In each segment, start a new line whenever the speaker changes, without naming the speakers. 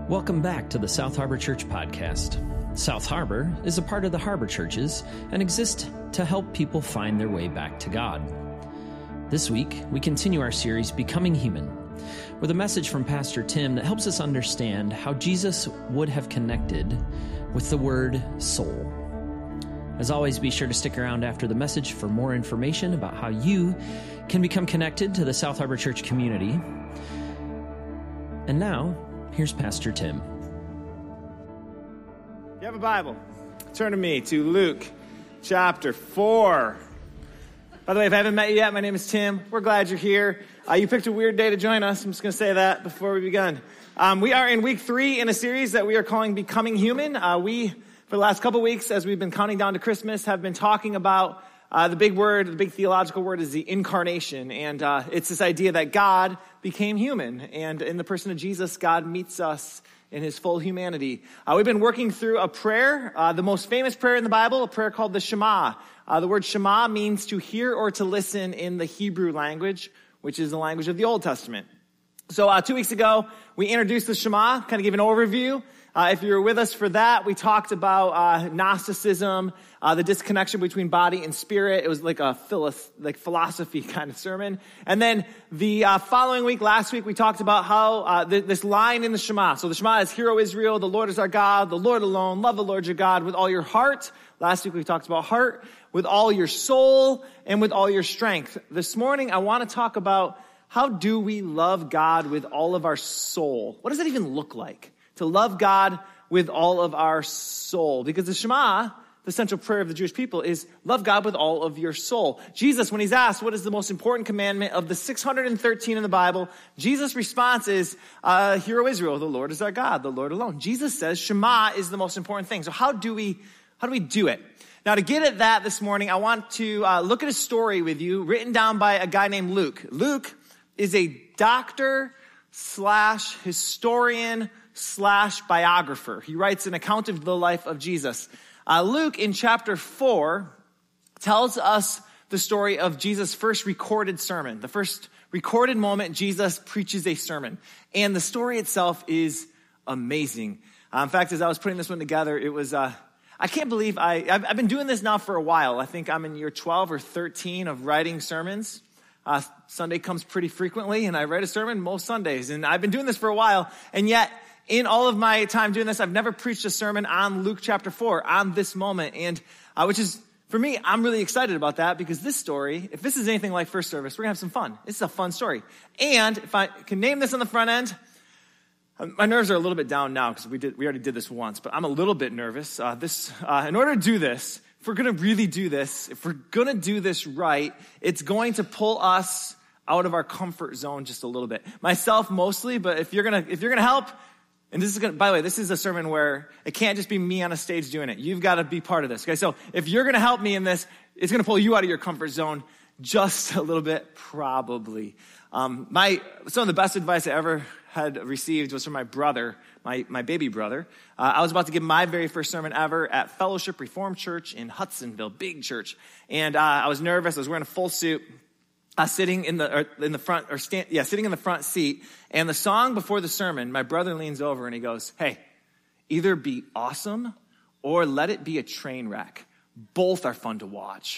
Welcome back to the South Harbor Church Podcast. South Harbor is a part of the Harbor Churches and exists to help people find their way back to God. This week, we continue our series, Becoming Human, with a message from Pastor Tim that helps us understand how Jesus would have connected with the word soul. As always, be sure to stick around after the message for more information about how you can become connected to the South Harbor Church community. And now, here's Pastor Tim.
If you have a Bible, turn to me to Luke chapter 4. By the way, if I haven't met you yet, my name is Tim. We're glad you're here. You picked a weird day to join us. I'm just going to say that before we begin. We are in week 3 in a series that we are calling Becoming Human. For the last couple weeks, as we've been counting down to Christmas, have been talking about the big theological word is the incarnation. And it's this idea that God became human. And in the person of Jesus, God meets us in his full humanity. We've been working through a prayer, the most famous prayer in the Bible, a prayer called the Shema. The word Shema means to hear or to listen in the Hebrew language, which is the language of the Old Testament. So 2 weeks ago, we introduced the Shema, kind of gave an overview. If you were with us for that, we talked about Gnosticism, the disconnection between body and spirit. It was like a philosophy kind of sermon. And then the following week, last week, we talked about how this line in the Shema. So the Shema is, Hear, O Israel, the Lord is our God, the Lord alone. Love the Lord your God with all your heart. Last week we talked about heart, with all your soul, and with all your strength. This morning I want to talk about how do we love God with all of our soul? What does that even look like? To love God with all of our soul. Because the Shema, the central prayer of the Jewish people, is love God with all of your soul. Jesus, when he's asked what is the most important commandment of the 613 in the Bible, Jesus' response is, Hear, O Israel, the Lord is our God, the Lord alone. Jesus says Shema is the most important thing. So how do we do it? Now, to get at that this morning, I want to look at a story with you written down by a guy named Luke. Luke is a doctor / historian / biographer. He writes an account of the life of Jesus. Luke, in chapter 4, tells us the story of Jesus' first recorded sermon, the first recorded moment Jesus preaches a sermon. And the story itself is amazing. In fact, as I was putting this one together, it was, I can't believe I've been doing this now for a while. I think I'm in year 12 or 13 of writing sermons. Sunday comes pretty frequently, and I write a sermon most Sundays. And I've been doing this for a while, and yet, in all of my time doing this, I've never preached a sermon on Luke chapter 4, on this moment. And which is, for me, I'm really excited about that because this story, if this is anything like first service, we're going to have some fun. This is a fun story. And if I can name this on the front end, my nerves are a little bit down now because we already did this once, but I'm a little bit nervous. In order to do this, if we're going to really do this, if we're going to do this right, it's going to pull us out of our comfort zone just a little bit. Myself mostly, but if you're going to help, and by the way, this is a sermon where it can't just be me on a stage doing it. You've got to be part of this. Okay, so if you're going to help me in this, it's going to pull you out of your comfort zone just a little bit, probably. Some of the best advice I ever had received was from my brother, my baby brother. I was about to give my very first sermon ever at Fellowship Reformed Church in Hudsonville, big church, and I was nervous. I was wearing a full suit. Sitting in the front seat, and the song before the sermon, my brother leans over and he goes, "Hey, either be awesome or let it be a train wreck. Both are fun to watch."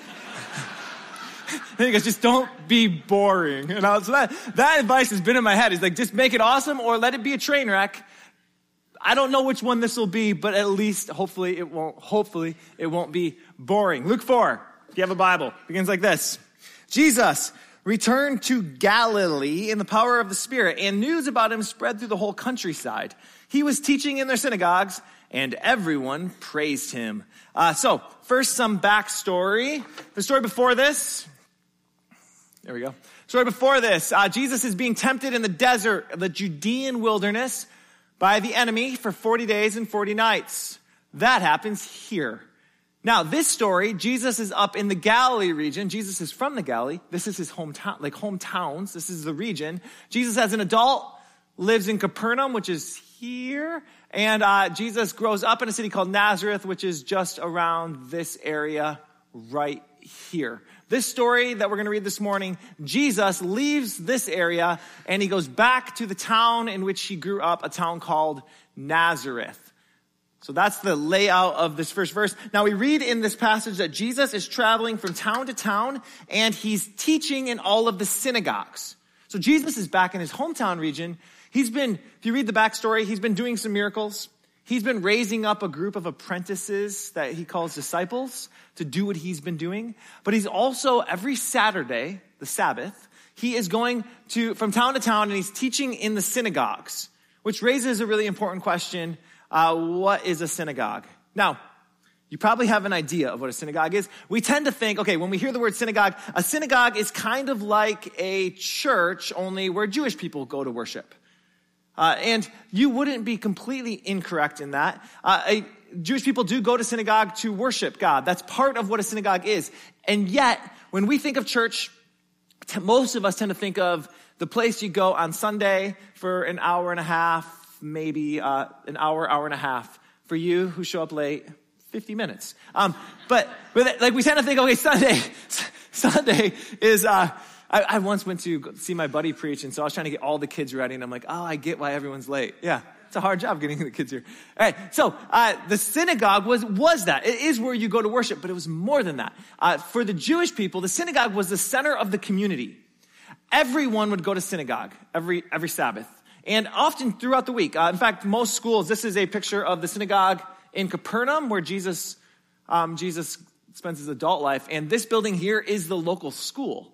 And he goes, "Just don't be boring." And so that advice has been in my head. He's like, just make it awesome or let it be a train wreck. I don't know which one this will be, but at least hopefully it won't be boring. Luke 4, if you have a Bible, begins like this. Jesus returned to Galilee in the power of the Spirit, and news about him spread through the whole countryside. He was teaching in their synagogues, and everyone praised him. So, first, some backstory. The story before this, there we go. Story before this, Jesus is being tempted in the desert of the Judean wilderness by the enemy for 40 days and 40 nights. That happens here. Now, this story, Jesus is up in the Galilee region. Jesus is from the Galilee. This is his hometown, like hometowns. This is the region. Jesus, as an adult, lives in Capernaum, which is here. And Jesus grows up in a city called Nazareth, which is just around this area right here. This story that we're going to read this morning, Jesus leaves this area and he goes back to the town in which he grew up, a town called Nazareth. So that's the layout of this first verse. Now we read in this passage that Jesus is traveling from town to town and he's teaching in all of the synagogues. So Jesus is back in his hometown region. He's been, if you read the backstory, he's been doing some miracles. He's been raising up a group of apprentices that he calls disciples to do what he's been doing. But he's also, every Saturday, the Sabbath, he is going from town to town and he's teaching in the synagogues, which raises a really important question. What is a synagogue? Now, you probably have an idea of what a synagogue is. We tend to think, okay, when we hear the word synagogue, a synagogue is kind of like a church, only where Jewish people go to worship. And you wouldn't be completely incorrect in that. Jewish people do go to synagogue to worship God. That's part of what a synagogue is. And yet, when we think of church, most of us tend to think of the place you go on Sunday for an hour and a half, maybe an hour and a half. For you who show up late, 50 minutes. But like we tend to think, okay, Sunday is, I once went to see my buddy preach, and so I was trying to get all the kids ready, and I'm like, oh, I get why everyone's late. Yeah, it's a hard job getting the kids here. All right, so the synagogue was that. It is where you go to worship, but it was more than that. For the Jewish people, the synagogue was the center of the community. Everyone would go to synagogue every Sabbath. And often throughout the week. In fact, most schools, this is a picture of the synagogue in Capernaum where Jesus spends his adult life. And this building here is the local school.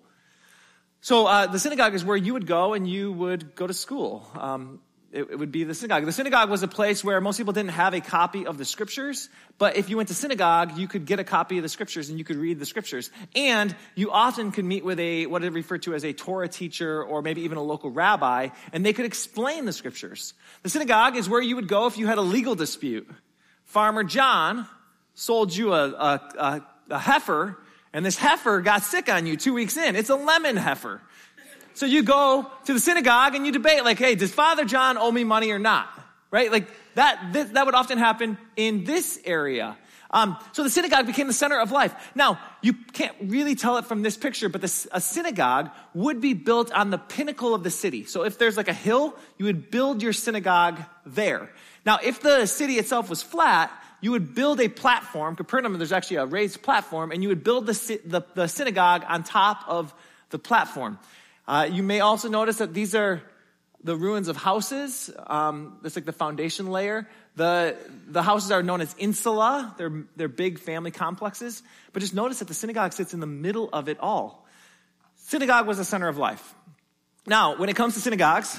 So the synagogue is where you would go and you would go to school. It would be the synagogue. The synagogue was a place where most people didn't have a copy of the scriptures, but if you went to synagogue, you could get a copy of the scriptures and you could read the scriptures. And you often could meet with what is referred to as a Torah teacher or maybe even a local rabbi, and they could explain the scriptures. The synagogue is where you would go if you had a legal dispute. Farmer John sold you a heifer, and this heifer got sick on you 2 weeks in. It's a lemon heifer. So you go to the synagogue and you debate, like, hey, does Father John owe me money or not? Right? Like that would often happen in this area. So the synagogue became the center of life. Now, you can't really tell it from this picture, but a synagogue would be built on the pinnacle of the city. So if there's like a hill, you would build your synagogue there. Now, if the city itself was flat, you would build a platform. Capernaum, there's actually a raised platform, and you would build the synagogue on top of the platform. You may also notice that these are the ruins of houses. That's like the foundation layer. The houses are known as insula. They're big family complexes. But just notice that the synagogue sits in the middle of it all. Synagogue was the center of life. Now, when it comes to synagogues,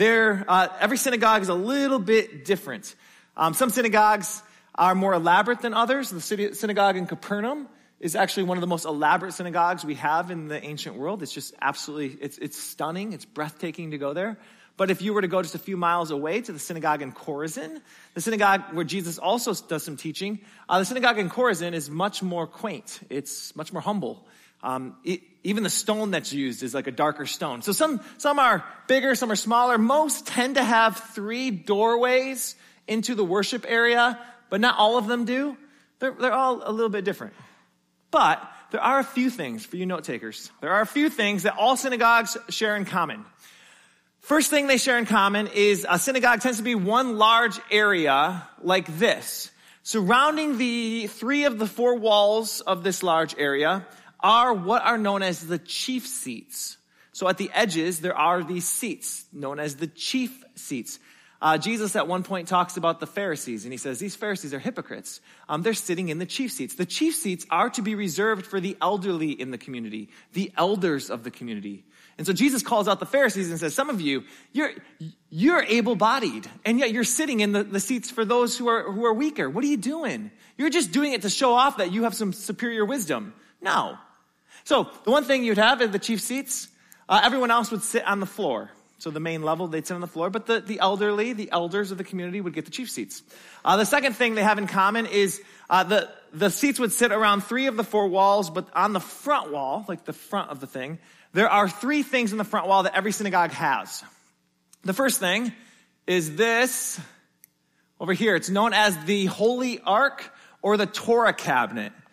every synagogue is a little bit different. Some synagogues are more elaborate than others. The synagogue in Capernaum is actually one of the most elaborate synagogues we have in the ancient world. It's just absolutely, it's stunning. It's breathtaking to go there. But if you were to go just a few miles away to the synagogue in Chorazin, the synagogue where Jesus also does some teaching, the synagogue in Chorazin is much more quaint. It's much more humble. Even the stone that's used is like a darker stone. So some are bigger, some are smaller. Most tend to have 3 doorways into the worship area, but not all of them do. They're all a little bit different. But there are a few things, for you note takers, there are a few things that all synagogues share in common. First thing they share in common is a synagogue tends to be one large area like this. Surrounding the 3 of the 4 walls of this large area are what are known as the chief seats. So at the edges, there are these seats known as the chief seats. Jesus at one point talks about the Pharisees, and he says, these Pharisees are hypocrites. They're sitting in the chief seats. The chief seats are to be reserved for the elderly in the community, the elders of the community. And so Jesus calls out the Pharisees and says, some of you, you're able-bodied, and yet you're sitting in the seats for those who are weaker. What are you doing? You're just doing it to show off that you have some superior wisdom. No. So the one thing you'd have is the chief seats. Everyone else would sit on the floor. So the main level, they'd sit on the floor, but the elderly, the elders of the community would get the chief seats. The second thing they have in common is the seats would sit around 3 of the 4 walls, but on the front wall, like the front of the thing, there are 3 things in the front wall that every synagogue has. The first thing is this over here. It's known as the Holy Ark or the Torah cabinet.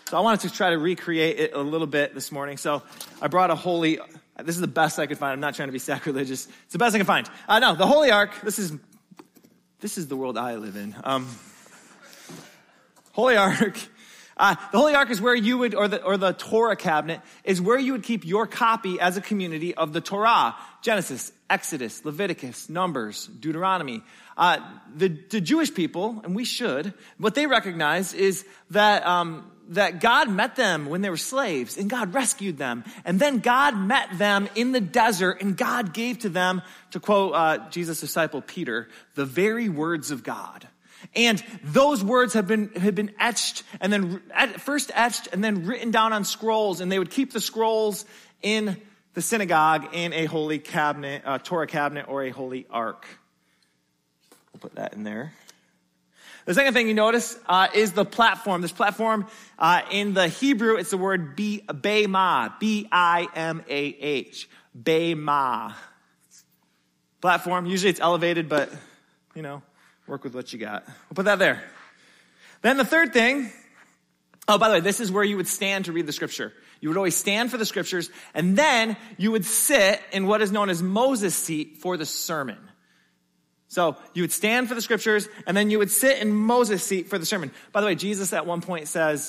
So I wanted to try to recreate it a little bit this morning. So I brought this is the best I could find. I'm not trying to be sacrilegious. It's the best I can find. No, the Holy Ark, this is the world I live in. Holy Ark. The Holy Ark is where you would, or the Torah cabinet, is where you would keep your copy as a community of the Torah. Genesis, Exodus, Leviticus, Numbers, Deuteronomy. The Jewish people, and we should, what they recognize is that God met them when they were slaves, and God rescued them. And then God met them in the desert, and God gave to them, to quote Jesus' disciple Peter, the very words of God. And those words have been etched and then first etched and then written down on scrolls, and they would keep the scrolls in the synagogue in a holy cabinet, a Torah cabinet, or a holy ark. We'll put that in there. The second thing you notice is the platform. This platform in the Hebrew, it's the word bema, B-I-M-A-H, bema. Platform. Usually it's elevated, but work with what you got. We'll put that there. Then the third thing, by the way, this is where you would stand to read the scripture. You would always stand for the scriptures, and then you would sit in what is known as Moses' seat for the sermon. So you would stand for the scriptures, and then you would sit in Moses' seat for the sermon. By the way, Jesus at one point says,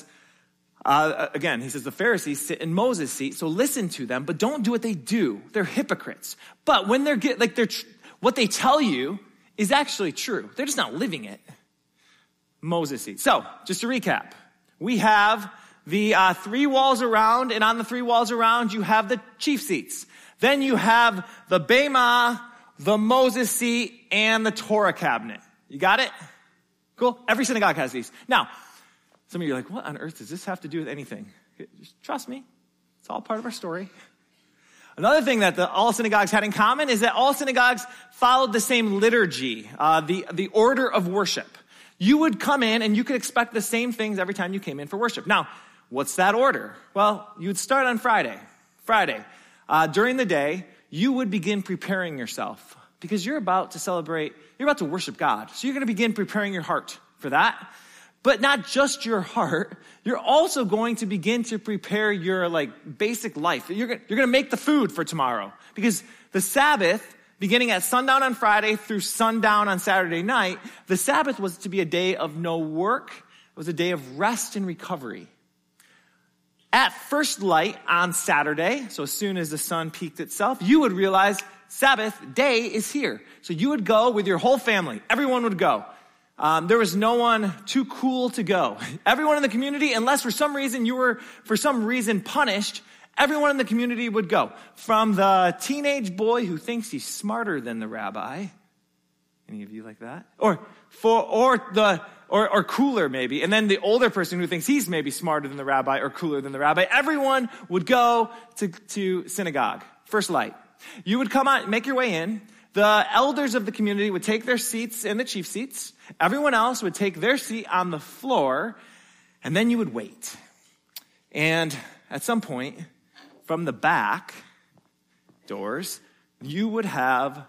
again, he says the Pharisees sit in Moses' seat, so listen to them, but don't do what they do. They're hypocrites. But when what they tell you is actually true. They're just not living it. Moses' seat. So, just to recap, we have the 3 walls around, and on the 3 walls around, you have the chief seats. Then you have the Bema, the Moses seat, and the Torah cabinet. You got it? Cool? Every synagogue has these. Now, some of you are like, what on earth does this have to do with anything? Just trust me. It's all part of our story. Another thing that all synagogues had in common is that all synagogues followed the same liturgy, the order of worship. You would come in and you could expect the same things every time you came in for worship. Now, what's that order? Well, you would start on Friday. During the day, you would begin preparing yourself because you're about to worship God. So you're going to begin preparing your heart for that. But not just your heart, you're also going to begin to prepare your basic life. You're going to make the food for tomorrow. Because the Sabbath, beginning at sundown on Friday through sundown on Saturday night, the Sabbath was to be a day of no work. It was a day of rest and recovery. At first light on Saturday, so as soon as the sun peaked itself, you would realize Sabbath day is here. So you would go with your whole family. Everyone would go. There was no one too cool to go. Everyone in the community, unless for some reason you were punished, everyone in the community would go. From the teenage boy who thinks he's smarter than the rabbi. Any of you like that? Or cooler maybe. And then the older person who thinks he's maybe smarter than the rabbi or cooler than the rabbi. Everyone would go to synagogue. First light. You would come out, make your way in. The elders of the community would take their seats in the chief seats. Everyone else would take their seat on the floor, and then you would wait. And at some point, from the back doors, you would have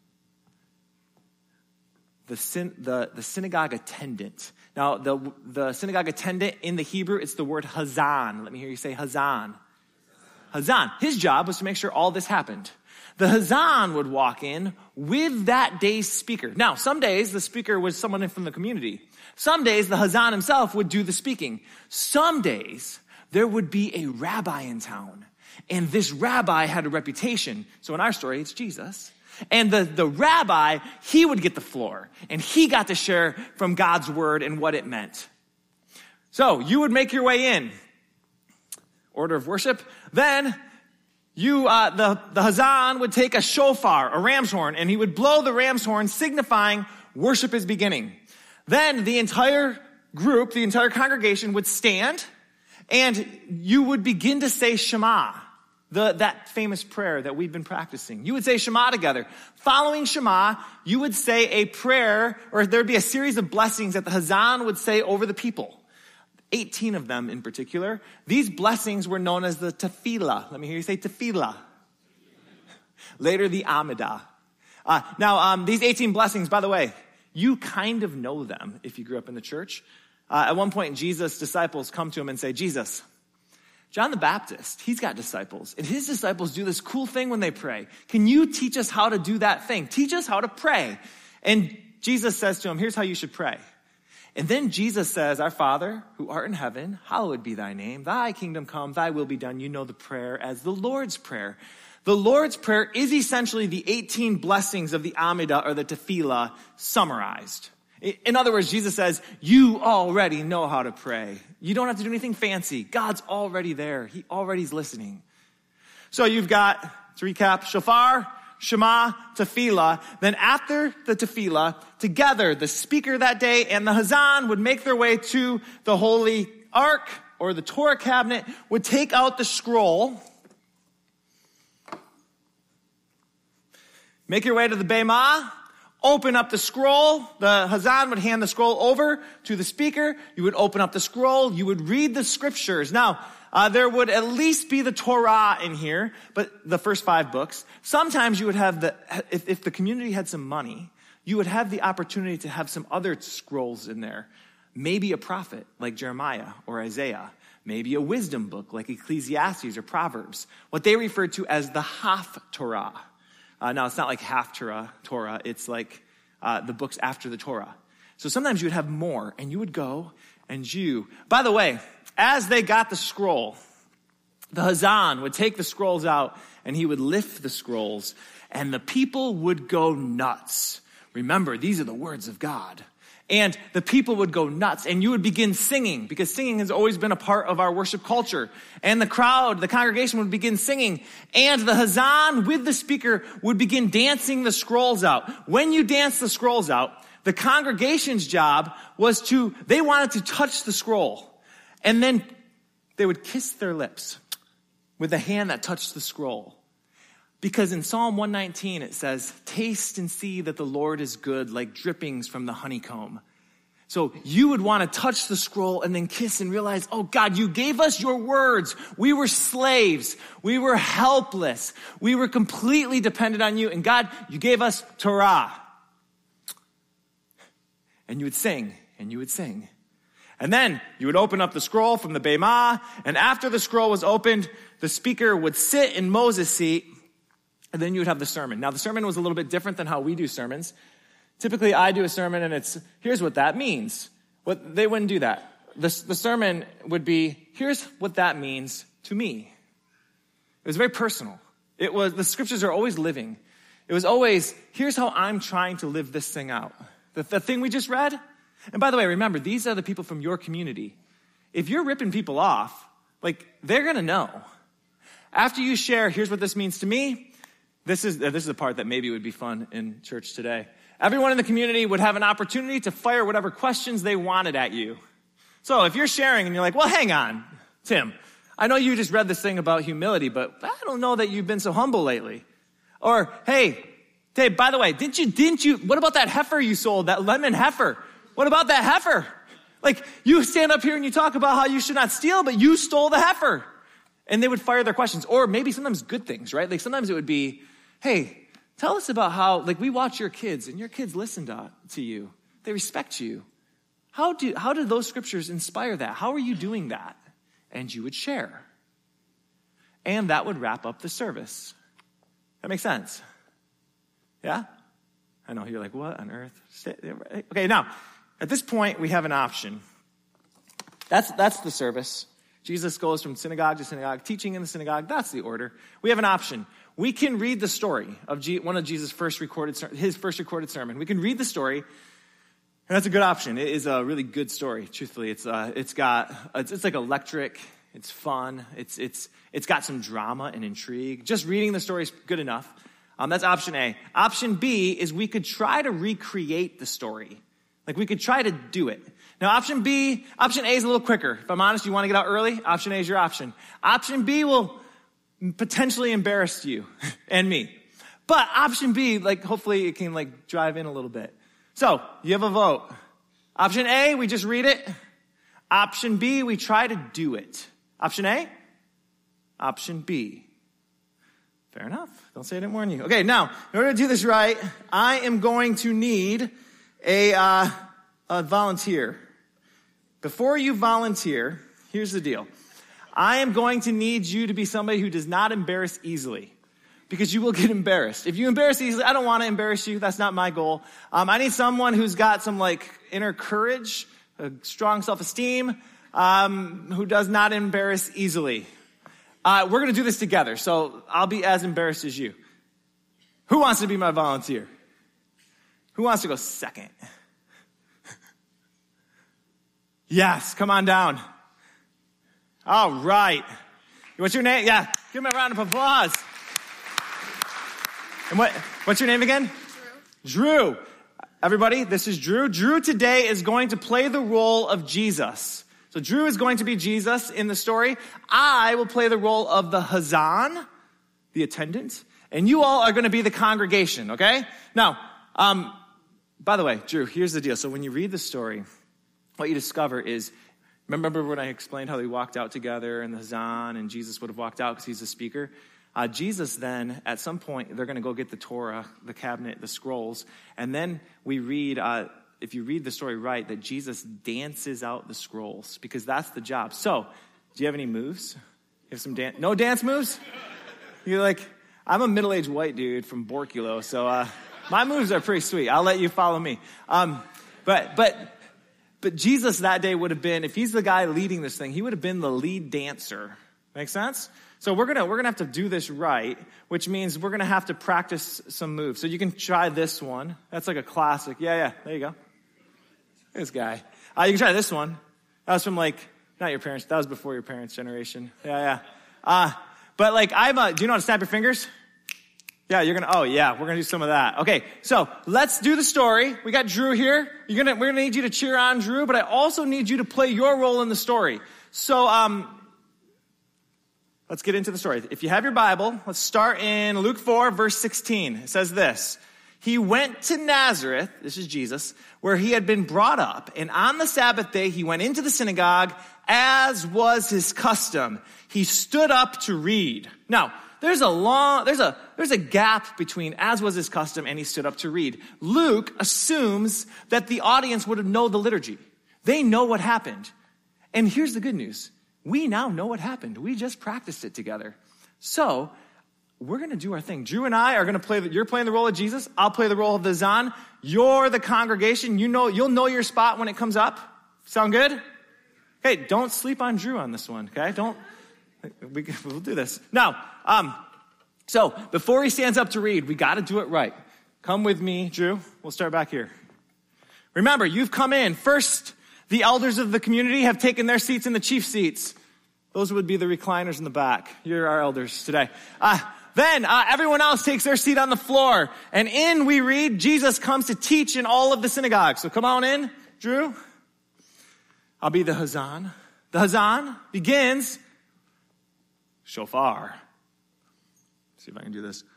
the synagogue attendant. Now, the synagogue attendant in the Hebrew, it's the word hazan. Let me hear you say hazan. Hazan. His job was to make sure all this happened. The hazan would walk in with that day's speaker. Now, some days the speaker was someone from the community. Some days the hazan himself would do the speaking. Some days there would be a rabbi in town. And this rabbi had a reputation. So in our story, it's Jesus. And the rabbi, he would get the floor. And he got to share from God's word and what it meant. So you would make your way in. Order of worship. Then the hazan would take a shofar, a ram's horn, and he would blow the ram's horn, signifying worship is beginning. Then the entire group, the entire congregation would stand, and you would begin to say Shema, that famous prayer that we've been practicing. You would say Shema together. Following Shema, you would say a prayer, or there would be a series of blessings that the hazan would say over the people. 18 of them in particular. These blessings were known as the tefillah. Let me hear you say tefillah. Later, the amidah. Now, these 18 blessings, by the way, you kind of know them if you grew up in the church. At one point, Jesus' disciples come to him and say, Jesus, John the Baptist, he's got disciples, and his disciples do this cool thing when they pray. Can you teach us how to do that thing? Teach us how to pray. And Jesus says to him, here's how you should pray. And then Jesus says, our Father, who art in heaven, hallowed be thy name. Thy kingdom come, thy will be done. You know the prayer as the Lord's Prayer. The Lord's Prayer is essentially the 18 blessings of the Amidah or the Tefillah summarized. In other words, Jesus says, you already know how to pray. You don't have to do anything fancy. God's already there. He already's listening. So you've got, to recap, shofar, Shema, Tefillah. Then after the Tefillah, together, the speaker that day and the Hazan would make their way to the Holy Ark or the Torah cabinet, would take out the scroll, make your way to the Bema, open up the scroll. The Hazan would hand the scroll over to the speaker. You would open up the scroll. You would read the scriptures. Now, there would at least be the Torah in here, but the first 5 books. Sometimes you would have if the community had some money, you would have the opportunity to have some other scrolls in there. Maybe a prophet like Jeremiah or Isaiah. Maybe a wisdom book like Ecclesiastes or Proverbs. What they referred to as the Haftorah. Now, it's not like Haftorah, Torah. It's like the books after the Torah. So sometimes you would have more, and you would go, and by the way, as they got the scroll, the Hazan would take the scrolls out, and he would lift the scrolls, and the people would go nuts. Remember, these are the words of God. And the people would go nuts, and you would begin singing, because singing has always been a part of our worship culture. And the congregation would begin singing, and the Hazan with the speaker would begin dancing the scrolls out. When you dance the scrolls out, the congregation's job was they wanted to touch the scroll, and then they would kiss their lips with the hand that touched the scroll. Because in Psalm 119, it says, taste and see that the Lord is good, like drippings from the honeycomb. So you would want to touch the scroll and then kiss and realize, oh God, you gave us your words. We were slaves. We were helpless. We were completely dependent on you. And God, you gave us Torah. And you would sing, and you would sing. And then you would open up the scroll from the Bema, and after the scroll was opened, the speaker would sit in Moses' seat, and then you would have the sermon. Now, the sermon was a little bit different than how we do sermons. Typically, I do a sermon, and here's what that means. They wouldn't do that. The sermon would be, here's what that means to me. It was very personal. The scriptures are always living. It was always, here's how I'm trying to live this thing out. The thing we just read. And by the way, remember, these are the people from your community. If you're ripping people off, they're going to know. After you share, here's what this means to me. This is the part that maybe would be fun in church today. Everyone in the community would have an opportunity to fire whatever questions they wanted at you. So if you're sharing and you're like, well, hang on, Tim, I know you just read this thing about humility, but I don't know that you've been so humble lately. Or, hey, Dave, by the way, didn't you, what about that heifer you sold, that lemon heifer? What about that heifer? You stand up here and you talk about how you should not steal, but you stole the heifer. And they would fire their questions. Or maybe sometimes good things, right? Sometimes it would be, hey, tell us about how, we watch your kids, and your kids listen to you. They respect you. How did those scriptures inspire that? How are you doing that? And you would share. And that would wrap up the service. That makes sense? Yeah? I know, you're like, what on earth? Okay, now, at this point, we have an option. That's the service. Jesus goes from synagogue to synagogue, teaching in the synagogue. That's the order. We have an option. We can read the story of one of Jesus' first recorded sermon. We can read the story, and that's a good option. It is a really good story. Truthfully, it's electric. It's fun. It's got some drama and intrigue. Just reading the story is good enough. That's option A. Option B is we could try to recreate the story. We could try to do it. Now, option A is a little quicker. If I'm honest, you want to get out early, option A is your option. Option B will potentially embarrass you and me. But option B, hopefully it can, drive in a little bit. So, you have a vote. Option A, we just read it. Option B, we try to do it. Option A? Option B. Fair enough. Don't say I didn't warn you. Okay, now, in order to do this right, I am going to need a volunteer. before you volunteer, here's the deal. I am going to need you to be somebody who does not embarrass easily, because you will get embarrassed. If you embarrass easily, I don't want to embarrass you. That's not my goal. I need someone who's got some inner courage, a strong self-esteem, who does not embarrass easily. We're going to do this together, so I'll be as embarrassed as you. Who wants to be my volunteer? Who wants to go second? Yes, come on down. All right. What's your name? Yeah, give me a round of applause. And what's your name again? Drew. Everybody, this is Drew. Drew today is going to play the role of Jesus. So Drew is going to be Jesus in the story. I will play the role of the Hazan, the attendant, and you all are going to be the congregation, okay? Now, by the way, Drew, here's the deal. So when you read the story, what you discover is, remember when I explained how they walked out together and the Hazan and Jesus would have walked out because he's the speaker? Jesus then, at some point, they're going to go get the Torah, the cabinet, the scrolls, and then we read, if you read the story right, that Jesus dances out the scrolls, because that's the job. So, do you have any moves? You have some no dance moves? You're like, I'm a middle-aged white dude from Borculo, so my moves are pretty sweet. I'll let you follow me. But Jesus that day would have been, if he's the guy leading this thing, he would have been the lead dancer. Make sense? So we're gonna have to do this right, which means we're gonna have to practice some moves. So you can try this one. That's like a classic. Yeah, there you go. This guy. You can try this one. That was from not your parents. That was before your parents' generation. Yeah. But do you know how to snap your fingers? Yeah, we're gonna do some of that. Okay, so let's do the story. We got Drew here. We're gonna need you to cheer on Drew, but I also need you to play your role in the story. So, let's get into the story. If you have your Bible, let's start in Luke 4, verse 16. It says this: He went to Nazareth, this is Jesus, where he had been brought up, and on the Sabbath day he went into the synagogue, as was his custom. He stood up to read. Now, there's a gap between as was his custom and he stood up to read. Luke assumes that the audience would know the liturgy. They know what happened. And here's the good news. We now know what happened. We just practiced it together. So, we're going to do our thing. Drew and I are going to you're playing the role of Jesus. I'll play the role of the Zan. You're the congregation. You'll know your spot when it comes up. Sound good? Okay, don't sleep on Drew on this one, okay? We'll do this. Now, so before he stands up to read, we got to do it right. Come with me, Drew. We'll start back here. Remember, you've come in. First, the elders of the community have taken their seats in the chief seats. Those would be the recliners in the back. You're our elders today. Then everyone else takes their seat on the floor. And in we read, Jesus comes to teach in all of the synagogues. So come on in, Drew. I'll be the Hazan. The Hazan begins, shofar. See if I can do this.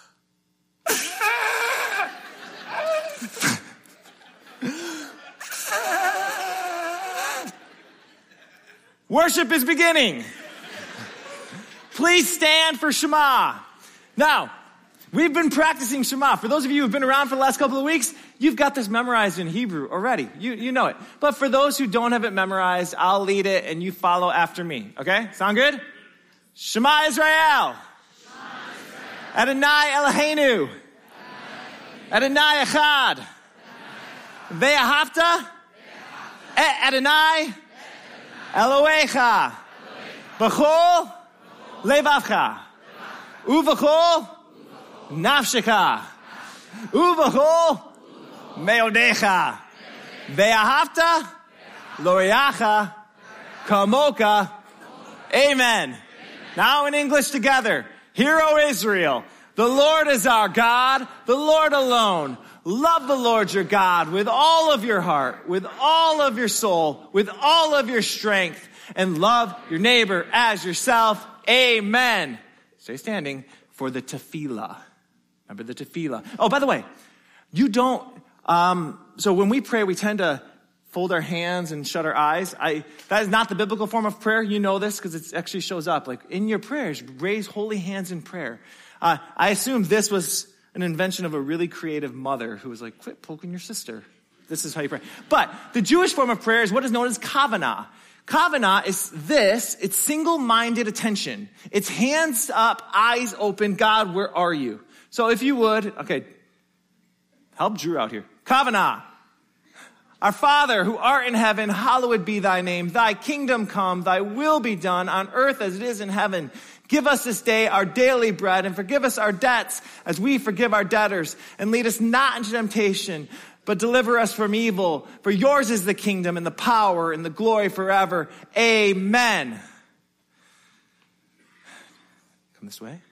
Worship is beginning. Please stand for Shema. Now, we've been practicing Shema. For those of you who've been around for the last couple of weeks, you've got this memorized in Hebrew already. You know it. But for those who don't have it memorized, I'll lead it and you follow after me. Okay? Sound good? Shema Israel. Adonai Eloheinu. Adonai Echad. Ve'ahavta. Adonai Elohecha. B'chol levavcha. Uv'chol nafsheka. Uv'chol meodecha. Ve'ahavta lo'eacha kamoka. Amen. Now in English together. Hear, O Israel, the Lord is our God, the Lord alone. Love the Lord your God with all of your heart, with all of your soul, with all of your strength, and love your neighbor as yourself. Amen. Stay standing for the tefillah. Remember the tefillah. Oh, by the way, you don't, so when we pray, we tend to fold our hands and shut our eyes. That is not the biblical form of prayer. You know this because it actually shows up. Like in your prayers, raise holy hands in prayer. I assume this was an invention of a really creative mother who was like, quit poking your sister. This is how you pray. But the Jewish form of prayer is what is known as kavanah. Kavanah is this. It's single-minded attention. It's hands up, eyes open. God, where are you? So if you would, okay, help Drew out here. Kavanah. Our Father, who art in heaven, hallowed be thy name. Thy kingdom come, thy will be done on earth as it is in heaven. Give us this day our daily bread, and forgive us our debts as we forgive our debtors. And lead us not into temptation, but deliver us from evil. For yours is the kingdom and the power and the glory forever. Amen. Come this way.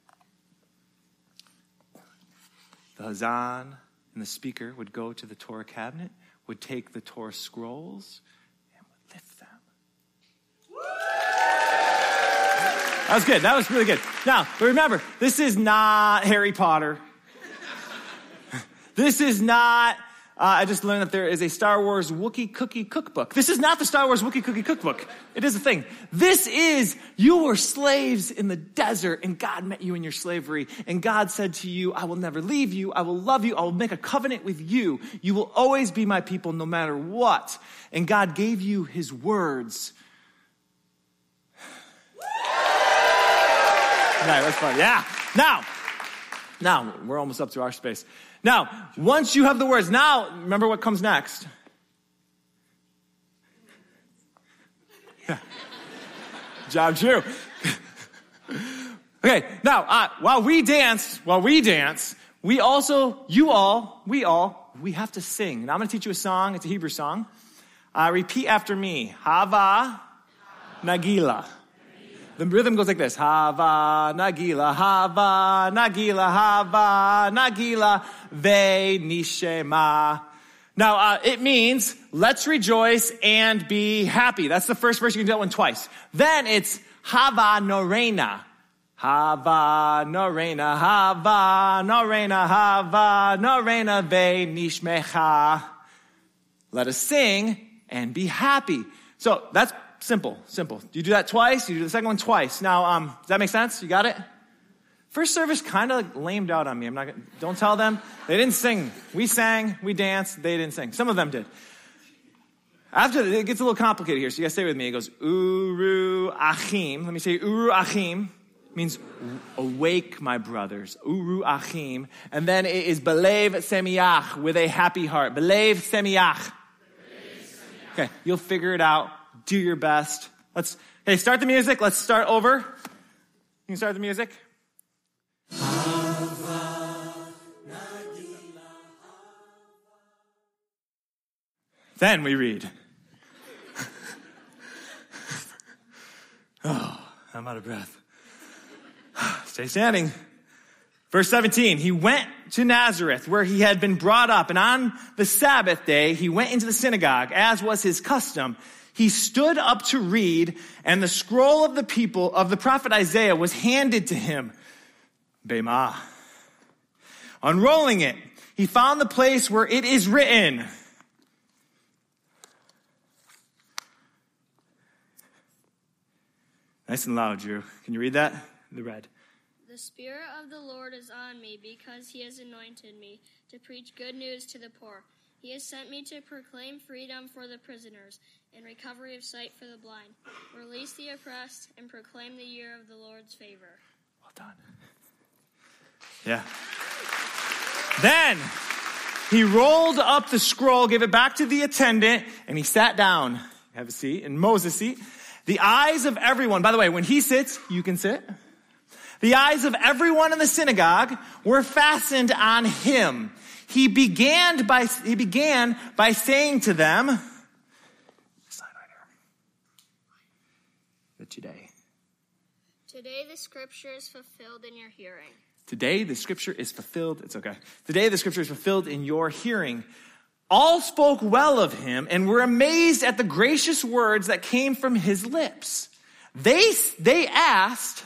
The Hazan and the speaker would go to the Torah cabinet, would take the Torah scrolls, and would lift them. That was good. That was really good. Now, but remember, this is not Harry Potter. This is not, I just learned that there is a Star Wars Wookiee Cookie Cookbook. This is not the Star Wars Wookiee Cookie Cookbook. It is a thing. This is, you were slaves in the desert, and God met you in your slavery. And God said to you, I will never leave you. I will love you. I will make a covenant with you. You will always be my people no matter what. And God gave you his words. Right, that's fun. Yeah. Now, we're almost up to our space. Now, once you have the words, now, remember what comes next. Job Drew. Okay, now, while we dance, we have to sing. Now, I'm going to teach you a song. It's a Hebrew song. Repeat after me. Hava Nagila. The rhythm goes like this. Hava, Nagila, Hava, Nagila, Hava, Nagila, Ve Nishema. Now, it means, let's rejoice and be happy. That's the first verse. You can do that one twice. Then it's Hava Norena. Hava Norena, Hava Norena, Hava Norena, Ve Nishmecha. Let us sing and be happy. So that's simple. You do that twice. You do the second one twice. Now, does that make sense? You got it? First service kind of lamed out on me. Don't tell them. They didn't sing. We sang, we danced. They didn't sing. Some of them did. After it gets a little complicated here, so you guys stay with me. It goes Uru Achim. Let me say Uru Achim. It means awake, my brothers. Uru Achim. And then it is Belev Semiach, with a happy heart. Belev Semiach. Okay, you'll figure it out. Do your best. Hey, start the music. Let's start over. You can start the music. Then we read. Oh, I'm out of breath. Stay standing. Verse 17, he went to Nazareth where he had been brought up, and on the Sabbath day he went into the synagogue, as was his custom. He stood up to read, and the scroll of the people of the prophet Isaiah was handed to him. Bema. Unrolling it, he found the place where it is written. Nice and loud, Drew. Can you read that? The red.
The Spirit of the Lord is on me because he has anointed me to preach good news to the poor. He has sent me to proclaim freedom for the prisoners and recovery of sight for the blind, release the oppressed, and proclaim the year of the Lord's favor.
Well done. Yeah. Then he rolled up the scroll, gave it back to the attendant, and he sat down. Have a seat, in Moses' seat. The eyes of everyone, by the way, when he sits, you can sit. The eyes of everyone in the synagogue were fastened on him. He began by saying to them, sign right here.
Today the scripture is fulfilled in your hearing.
Today the scripture is fulfilled. It's okay. Today the scripture is fulfilled in your hearing. All spoke well of him and were amazed at the gracious words that came from his lips. They asked,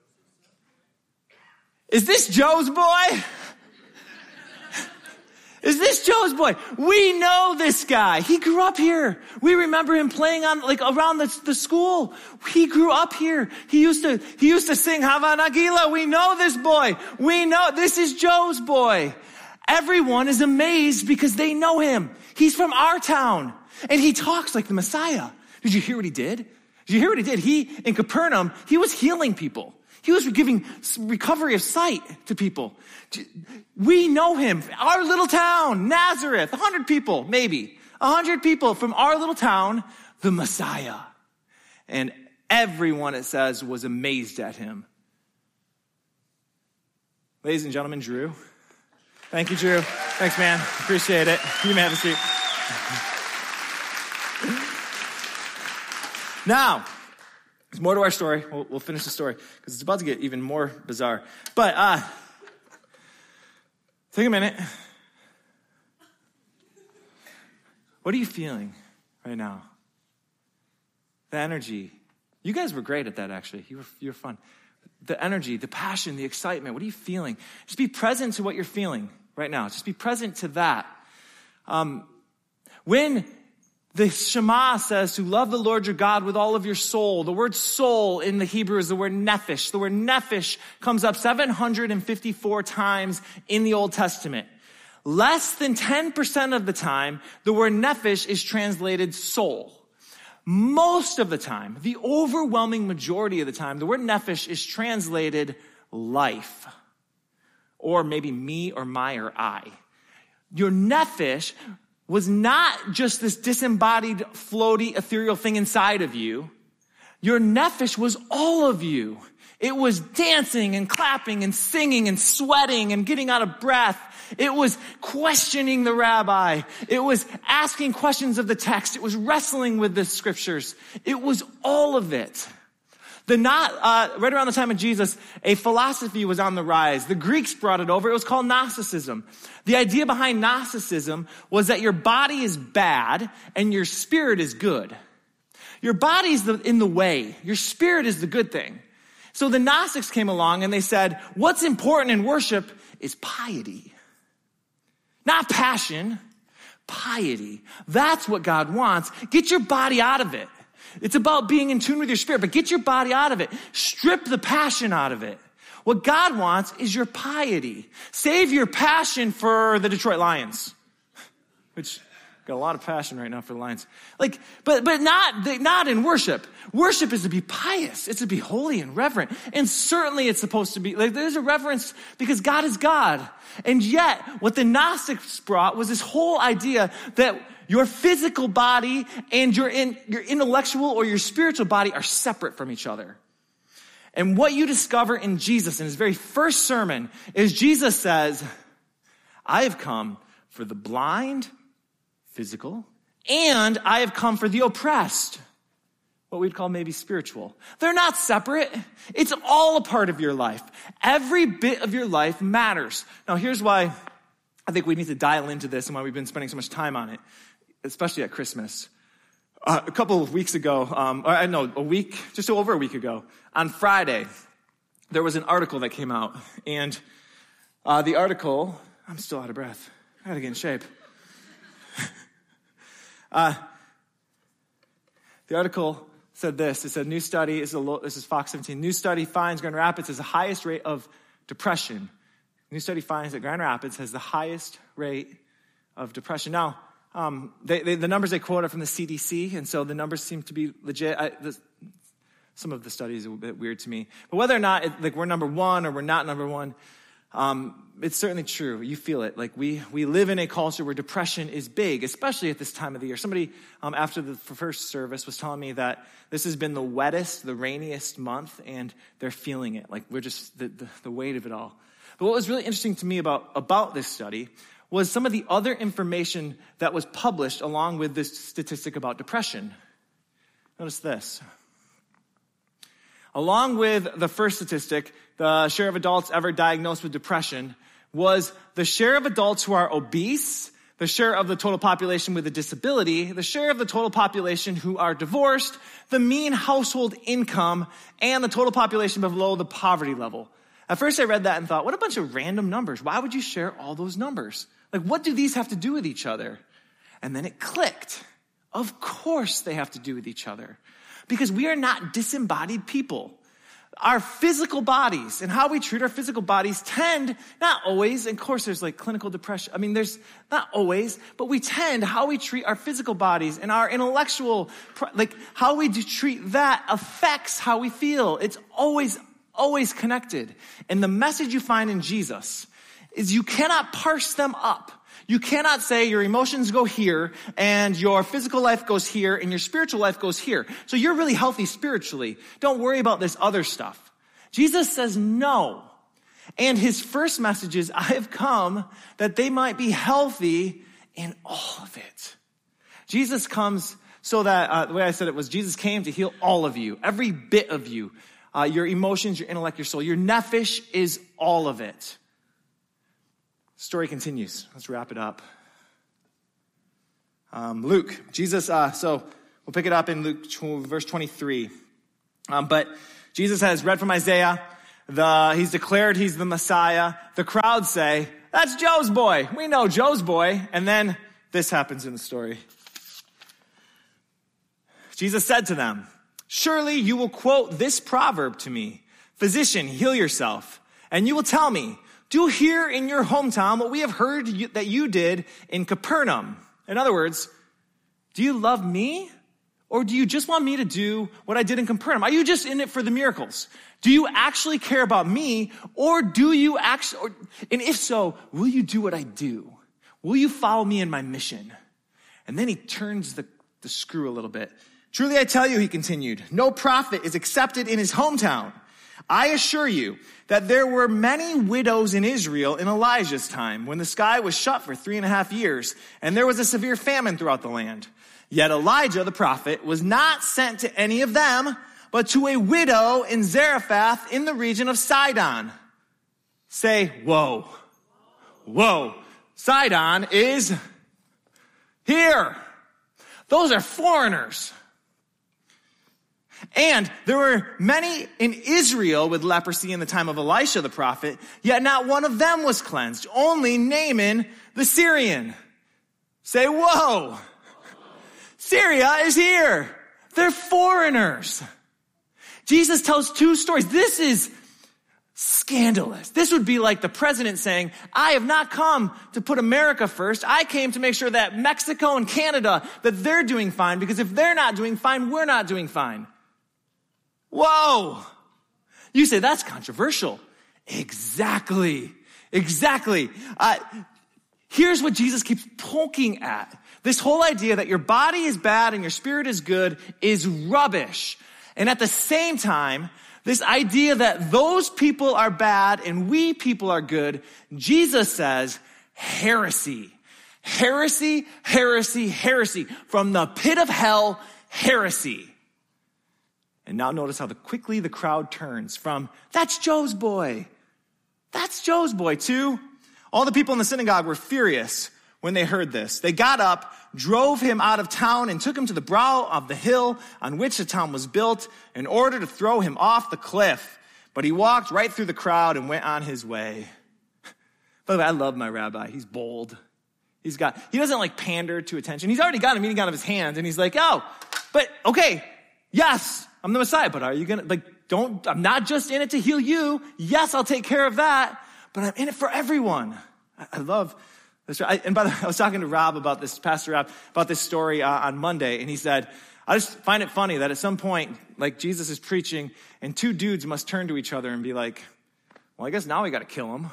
is this Joe's boy? Is Is this Joe's boy? We know this guy. He grew up here. We remember him playing on, around the school. He grew up here. He used to sing Hava Nagila. We know this boy. We know this is Joe's boy. Everyone is amazed because they know him. He's from our town. And he talks like the Messiah. Did you hear what he did? Did you hear what he did? In Capernaum, he was healing people. He was giving recovery of sight to people. We know him. Our little town, Nazareth, 100 people, maybe. 100 people from our little town, the Messiah. And everyone, it says, was amazed at him. Ladies and gentlemen, Drew. Thank you, Drew. Thanks, man. Appreciate it. You may have a seat. Now, there's more to our story. We'll finish the story because it's about to get even more bizarre. But take a minute. What are you feeling right now? The energy. You guys were great at that, actually. You were fun. The energy, the passion, the excitement. What are you feeling? Just be present to what you're feeling right now. Just be present to that. When the Shema says to love the Lord your God with all of your soul. The word soul in the Hebrew is the word nephesh. The word nephesh comes up 754 times in the Old Testament. Less than 10% of the time, the word nephesh is translated soul. Most of the time, the overwhelming majority of the time, the word nephesh is translated life. Or maybe me or my or I. Your nephesh was not just this disembodied, floaty, ethereal thing inside of you. Your nephesh was all of you. It was dancing and clapping and singing and sweating and getting out of breath. It was questioning the rabbi. It was asking questions of the text. It was wrestling with the scriptures. It was all of it. Right around the time of Jesus, a philosophy was on the rise. The Greeks brought it over. It was called Gnosticism. The idea behind Gnosticism was that your body is bad and your spirit is good. Your body's in the way. Your spirit is the good thing. So the Gnostics came along and they said, what's important in worship is piety. Not passion, piety. That's what God wants. Get your body out of it. It's about being in tune with your spirit, but get your body out of it. Strip the passion out of it. What God wants is your piety. Save your passion for the Detroit Lions, which got a lot of passion right now for the Lions. But not in worship. Worship is to be pious. It's to be holy and reverent. And certainly it's supposed to be, there's a reverence because God is God. And yet, what the Gnostics brought was this whole idea that your physical body and your intellectual or your spiritual body are separate from each other. And what you discover in Jesus in his very first sermon is Jesus says, I have come for the blind, physical, and I have come for the oppressed, what we'd call maybe spiritual. They're not separate. It's all a part of your life. Every bit of your life matters. Now, here's why I think we need to dial into this and why we've been spending so much time on it, especially at Christmas. A couple of weeks ago, just over a week ago, on Friday, there was an article that came out. And the article, I'm still out of breath. I gotta get in shape. The article said this. It said, new study, this is Fox 17, new study finds Grand Rapids has the highest rate of depression. New study finds that Grand Rapids has the highest rate of depression. Now, the numbers they quote are from the CDC, and so the numbers seem to be legit. Some of the studies are a bit weird to me. But whether or not we're number one or we're not number one, it's certainly true. You feel it. We live in a culture where depression is big, especially at this time of the year. Somebody after the first service was telling me that this has been the wettest, the rainiest month, and they're feeling it. We're just the weight of it all. But what was really interesting to me about this study was some of the other information that was published along with this statistic about depression. Notice this. Along with the first statistic, the share of adults ever diagnosed with depression was the share of adults who are obese, the share of the total population with a disability, the share of the total population who are divorced, the mean household income, and the total population below the poverty level. At first I read that and thought, what a bunch of random numbers. Why would you share all those numbers? Like, what do these have to do with each other? And then it clicked. Of course they have to do with each other. Because we are not disembodied people. Our physical bodies and how we treat our physical bodies tend, not always, and of course there's like clinical depression. I mean, there's not always, but we tend, how we treat our physical bodies and our intellectual, like how we treat that affects how we feel. It's always connected. And the message you find in Jesus is you cannot parse them up. You cannot say your emotions go here and your physical life goes here and your spiritual life goes here. So you're really healthy spiritually. Don't worry about this other stuff. Jesus says no. And his first message is, I have come that they might be healthy in all of it. Jesus comes so that, the way I said it was, Jesus came to heal all of you, every bit of you, your emotions, your intellect, your soul. Your nephesh is all of it. Story continues. Let's wrap it up. Luke, Jesus, so we'll pick it up in Luke verse 23. But Jesus has read from Isaiah. He's declared he's the Messiah. The crowd say, that's Joe's boy. We know Joe's boy. And then this happens in the story. Jesus said to them, surely you will quote this proverb to me, physician, heal yourself. And you will tell me, do here in your hometown what we have heard that you did in Capernaum. In other words, do you love me? Or do you just want me to do what I did in Capernaum? Are you just in it for the miracles? Do you actually care about me? Or do you actually, and if so, will you do what I do? Will you follow me in my mission? And then he turns the screw a little bit. Truly I tell you, he continued, no prophet is accepted in his hometown. I assure you that there were many widows in Israel in Elijah's time when the sky was shut for 3.5 years and there was a severe famine throughout the land. Yet Elijah, the prophet, was not sent to any of them, but to a widow in Zarephath in the region of Sidon. Say, whoa, whoa. Sidon is here. Those are foreigners. And there were many in Israel with leprosy in the time of Elisha the prophet, yet not one of them was cleansed, only Naaman the Syrian. Say, whoa. Syria is here. They're foreigners. Jesus tells two stories. This is scandalous. This would be like the president saying, I have not come to put America first. I came to make sure that Mexico and Canada, that they're doing fine, because if they're not doing fine, we're not doing fine. Whoa. You say, that's controversial. Exactly. Here's what Jesus keeps poking at. This whole idea that your body is bad and your spirit is good is rubbish. And at the same time, this idea that those people are bad and we people are good, Jesus says, heresy. Heresy, heresy, heresy. From the pit of hell, heresy. And now notice how quickly the crowd turns from, that's Joe's boy. That's Joe's boy, too. All the people in the synagogue were furious when they heard this. They got up, drove him out of town, and took him to the brow of the hill on which the town was built in order to throw him off the cliff. But he walked right through the crowd and went on his way. By the way, I love my rabbi. He's bold. He doesn't like pander to attention. He's already got a meeting out of his hands, and he's like, oh, but okay, yes, I'm the Messiah, but are you I'm not just in it to heal you. Yes, I'll take care of that, but I'm in it for everyone. I love this. And by the way, I was talking to Rob about this, Pastor Rob, about this story on Monday, and he said, I just find it funny that at some point, like Jesus is preaching, and two dudes must turn to each other and be like, well, I guess now we got to kill him.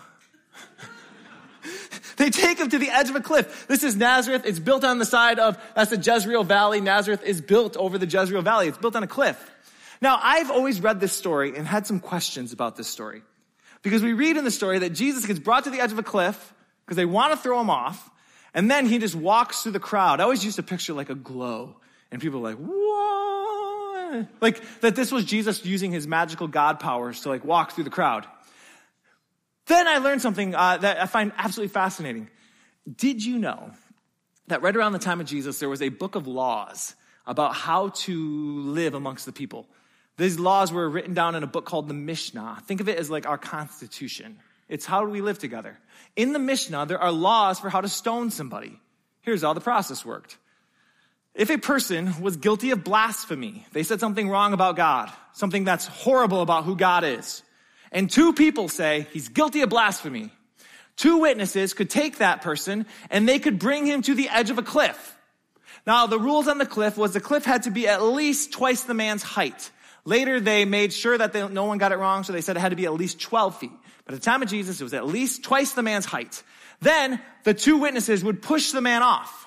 They take him to the edge of a cliff. This is Nazareth. It's built on the side of, that's the Jezreel Valley. Nazareth is built over the Jezreel Valley. It's built on a cliff. Now, I've always read this story and had some questions about this story. Because we read in the story that Jesus gets brought to the edge of a cliff because they want to throw him off. And then he just walks through the crowd. I always used to picture like a glow. And people are like, what? Like that this was Jesus using his magical God powers to like walk through the crowd. Then I learned something that I find absolutely fascinating. Did you know that right around the time of Jesus, there was a book of laws about how to live amongst the people? These laws were written down in a book called the Mishnah. Think of it as like our Constitution. It's how do we live together. In the Mishnah, there are laws for how to stone somebody. Here's how the process worked. If a person was guilty of blasphemy, they said something wrong about God, something that's horrible about who God is, and two people say he's guilty of blasphemy, two witnesses could take that person and they could bring him to the edge of a cliff. Now, the rules on the cliff was the cliff had to be at least twice the man's height. Later, they made sure that no one got it wrong, so they said it had to be at least 12 feet. But at the time of Jesus, it was at least twice the man's height. Then, the two witnesses would push the man off.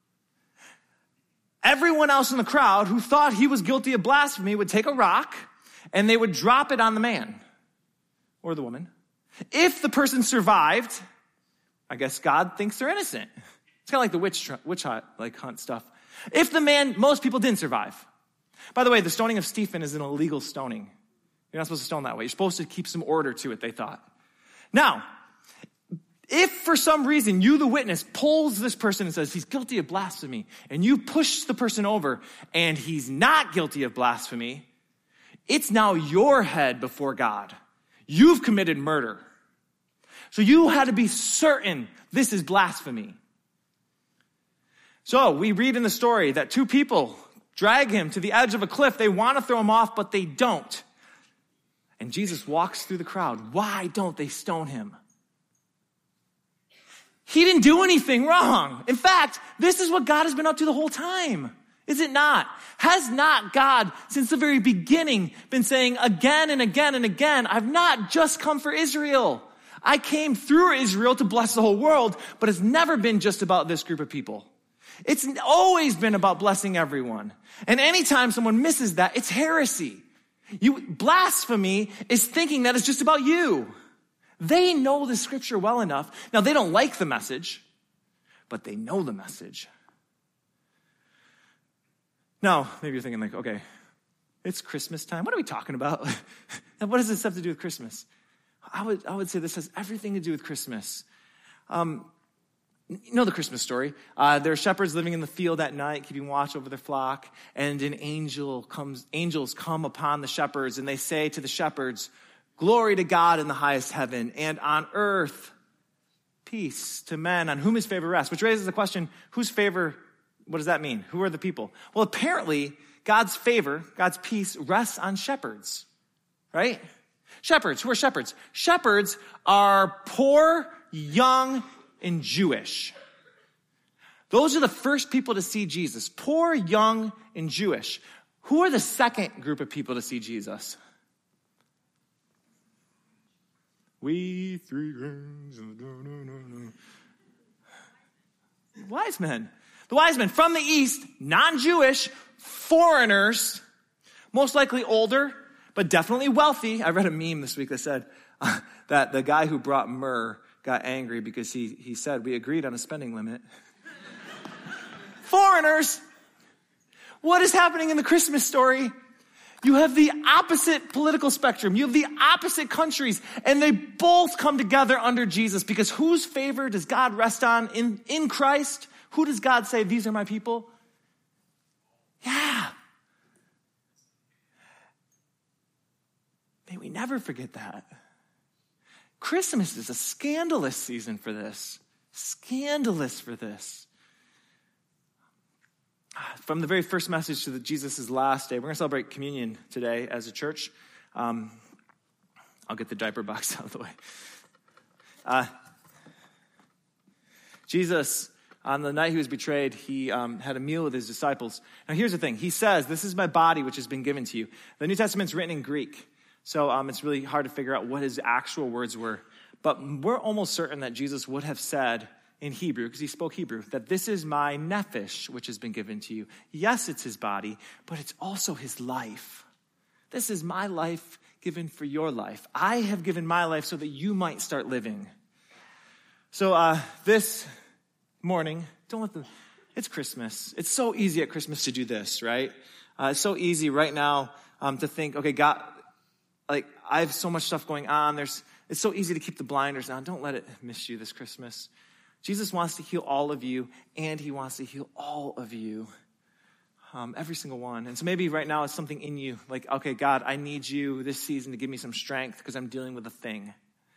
Everyone else in the crowd who thought he was guilty of blasphemy would take a rock, and they would drop it on the man or the woman. If the person survived, I guess God thinks they're innocent. It's kind of like the witch hunt stuff. If the man, most people didn't survive. By the way, the stoning of Stephen is an illegal stoning. You're not supposed to stone that way. You're supposed to keep some order to it, they thought. Now, if for some reason you, the witness, pulls this person and says he's guilty of blasphemy, and you push the person over and he's not guilty of blasphemy, it's now your head before God. You've committed murder. So you had to be certain this is blasphemy. So we read in the story that two people drag him to the edge of a cliff. They want to throw him off, but they don't. And Jesus walks through the crowd. Why don't they stone him? He didn't do anything wrong. In fact, this is what God has been up to the whole time. Is it not? Has not God, since the very beginning, been saying again and again and again, I've not just come for Israel. I came through Israel to bless the whole world, but it's never been just about this group of people. It's always been about blessing everyone. And anytime someone misses that, it's heresy. Blasphemy is thinking that it's just about you. They know the scripture well enough. Now, they don't like the message, but they know the message. Now, maybe you're thinking like, okay, it's Christmas time. What are we talking about? And what does this have to do with Christmas? I would say this has everything to do with Christmas. You know the Christmas story. There are shepherds living in the field at night, keeping watch over their flock, and angels come upon the shepherds, and they say to the shepherds, glory to God in the highest heaven, and on earth, peace to men on whom his favor rests. Which raises the question, whose favor, what does that mean? Who are the people? Well, apparently, God's favor, God's peace rests on shepherds, right? Shepherds, who are shepherds? Shepherds are poor, young, and Jewish. Those are the first people to see Jesus. Poor, young, and Jewish. Who are the second group of people to see Jesus? We three rings. Wise men. The wise men from the east, non-Jewish, foreigners, most likely older, but definitely wealthy. I read a meme this week that said that the guy who brought myrrh got angry because he said, we agreed on a spending limit. Foreigners. What is happening in the Christmas story? You have the opposite political spectrum. You have the opposite countries, and they both come together under Jesus, because whose favor does God rest on in Christ? Who does God say, these are my people? Yeah. May we never forget that. Christmas is a scandalous season for this. Scandalous for this. From the very first message to Jesus' last day, we're going to celebrate communion today as a church. I'll get the diaper box out of the way. Jesus, on the night he was betrayed, he had a meal with his disciples. Now here's the thing. He says, this is my body which has been given to you. The New Testament's written in Greek. So it's really hard to figure out what his actual words were. But we're almost certain that Jesus would have said in Hebrew, because he spoke Hebrew, that this is my nephesh, which has been given to you. Yes, it's his body, but it's also his life. This is my life given for your life. I have given my life so that you might start living. So this morning, it's Christmas. It's so easy at Christmas to do this, right? It's so easy right now to think, okay, God, like, I have so much stuff going on. It's so easy to keep the blinders on. Don't let it miss you this Christmas. Jesus wants to heal all of you, and he wants to heal all of you. Every single one. And so maybe right now it's something in you, like, okay, God, I need you this season to give me some strength because I'm dealing with a thing.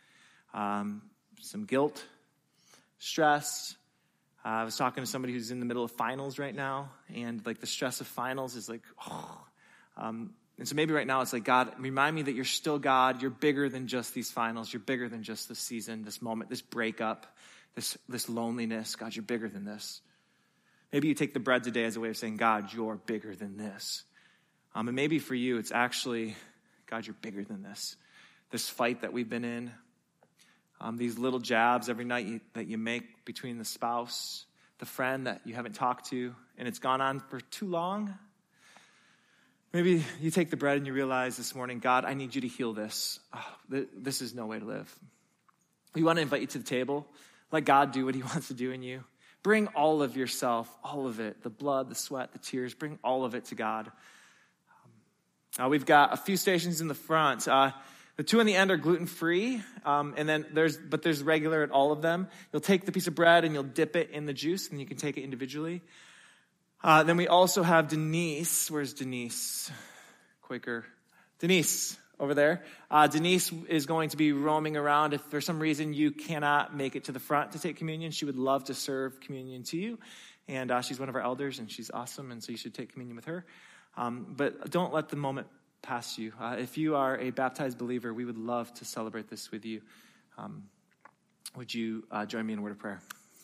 some guilt, stress. I was talking to somebody who's in the middle of finals right now, and like the stress of finals is like, and so maybe right now it's like, God, remind me that you're still God. You're bigger than just these finals. You're bigger than just this season, this moment, this breakup, this loneliness. God, you're bigger than this. Maybe you take the bread today as a way of saying, God, you're bigger than this. And maybe for you, it's actually, God, you're bigger than this. This fight that we've been in, these little jabs every night that you make between the spouse, the friend that you haven't talked to, and it's gone on for too long. Maybe you take the bread and you realize this morning, God, I need you to heal this. This is no way to live. We want to invite you to the table. Let God do what he wants to do in you. Bring all of yourself, all of it, the blood, the sweat, the tears, bring all of it to God. We've got a few stations in the front. The two in the end are gluten-free, and then there's regular at all of them. You'll take the piece of bread and you'll dip it in the juice, and you can take it individually. Then we also have Denise. Where's Denise? Quaker. Denise, over there. Denise is going to be roaming around. If for some reason you cannot make it to the front to take communion, she would love to serve communion to you. And she's one of our elders, and she's awesome, and so you should take communion with her. But don't let the moment pass you. If you are a baptized believer, we would love to celebrate this with you. Would you join me in a word of prayer?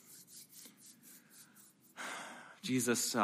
Jesus,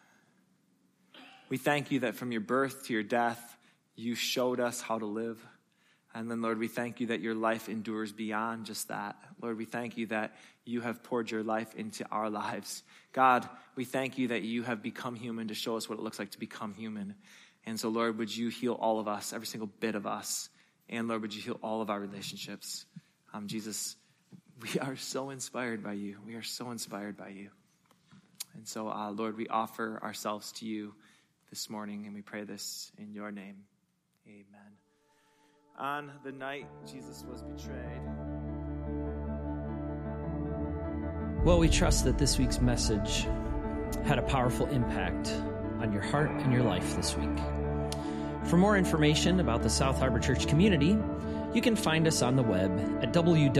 we thank you that from your birth to your death, you showed us how to live. And then, Lord, we thank you that your life endures beyond just that. Lord, we thank you that you have poured your life into our lives. God, we thank you that you have become human to show us what it looks like to become human. And so, Lord, would you heal all of us, every single bit of us. And, Lord, would you heal all of our relationships. Jesus, we are so inspired by you. We are so inspired by you. And so, Lord, we offer ourselves to you this morning, and we pray this in your name. Amen. On the night Jesus was betrayed.
Well, we trust that this week's message had a powerful impact on your heart and your life this week. For more information about the South Harbor Church community, you can find us on the web at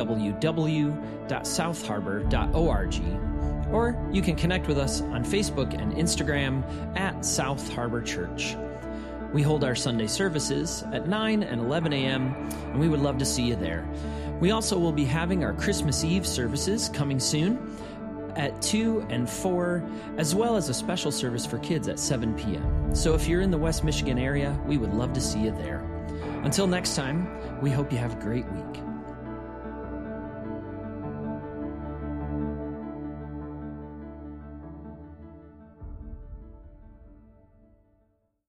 www.southharbor.org, or you can connect with us on Facebook and Instagram at South Harbor Church. We hold our Sunday services at 9 and 11 a.m., and we would love to see you there. We also will be having our Christmas Eve services coming soon at 2 and 4, as well as a special service for kids at 7 p.m. So if you're in the West Michigan area, we would love to see you there. Until next time, we hope you have a great week.